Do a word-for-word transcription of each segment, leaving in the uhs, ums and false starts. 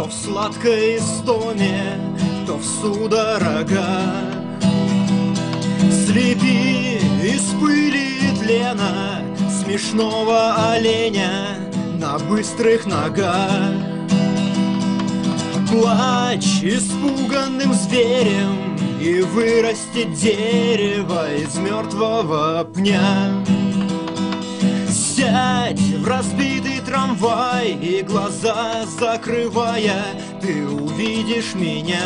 в сладкой истоме, то в судорогах. Слепи из пыли и тлена смешного оленя на быстрых ногах. Плачь испуганным зверем, и вырастет дерево из мертвого пня. Сядь в разбитый трамвай и глаза закрывая, ты увидишь меня.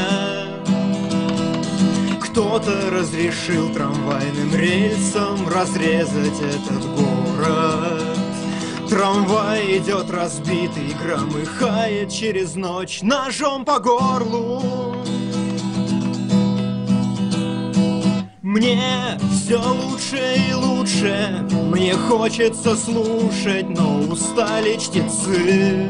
Кто-то разрешил трамвайным рельсам разрезать этот город. Трамвай идет разбитый, громыхает через ночь ножом по горлу. Мне все лучше и лучше, мне хочется слушать, но устали чтецы.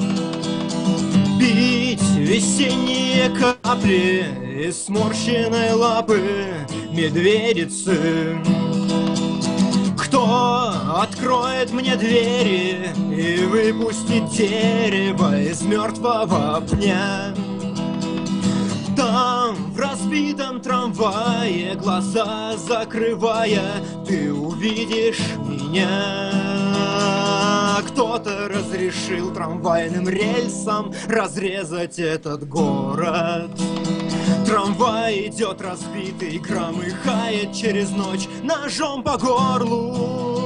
Бить весенние капли из сморщенной лапы медведицы. Кто откроет мне двери и выпустит дерево из мертвого пня? Там, в разбитом трамвае, глаза закрывая, ты увидишь меня. Кто-то разрешил трамвайным рельсам разрезать этот город. Трамвай идет разбитый, громыхает через ночь ножом по горлу.